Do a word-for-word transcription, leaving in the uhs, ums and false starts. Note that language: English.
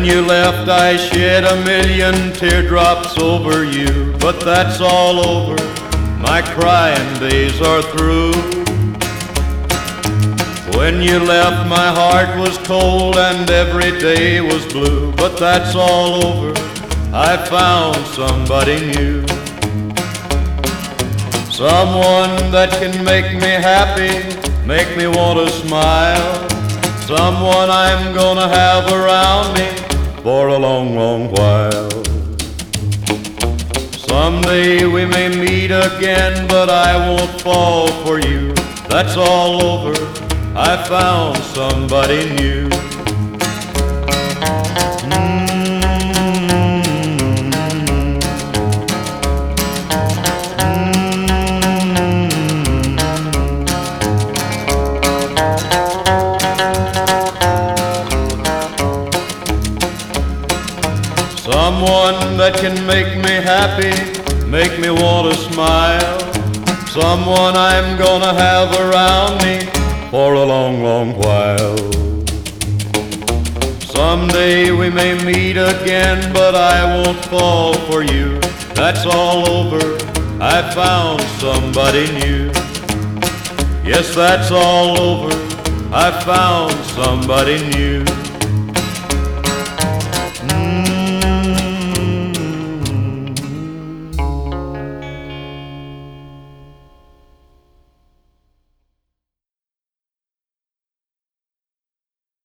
you left, I shed a million teardrops over you, but that's all over, my crying days are through. When you left, my heart was cold and every day was blue, but that's all over, I found somebody new. Someone that can make me happy, make me want to smile. Someone I'm gonna have around me for a long, long while. Someday we may meet again, but I won't fall for you. That's all over, I found somebody new. Someone that can make me happy, make me want to smile. Someone I'm gonna have around me for a long, long while. Someday we may meet again, but I won't fall for you. That's all over, I found somebody new. Yes, that's all over, I found somebody new.